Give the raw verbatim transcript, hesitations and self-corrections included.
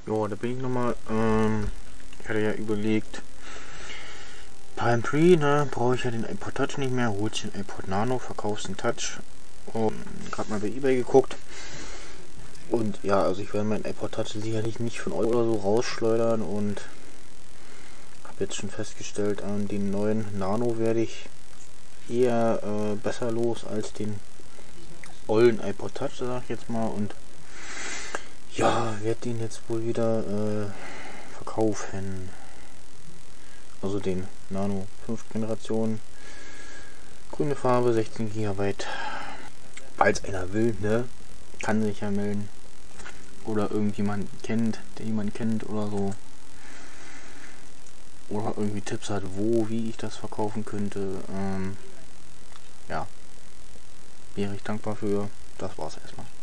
Ja, da bin ich nochmal. Ähm, ich hatte ja überlegt, Palm Pre, ne, brauche ich ja den iPod Touch nicht mehr, holst den iPod Nano, verkaufst den Touch. Und gerade mal bei eBay geguckt. Und ja, also ich werde meinen iPod Touch sicherlich nicht von Euro oder so rausschleudern und habe jetzt schon festgestellt, an den neuen Nano werde ich eher äh, besser los als den ollen iPod Touch, sag ich jetzt mal. Und ja, werde den jetzt wohl wieder äh, verkaufen. Also den Nano fünfte Generation. Grüne Farbe, sechzehn Gigabyte. Falls einer will, ne? Kann sich ja melden. Oder irgendjemand kennt, der jemanden kennt oder so. Oder irgendwie Tipps hat, wo, wie ich das verkaufen könnte. Ähm, ja. Wäre ich dankbar für. Das war's erstmal.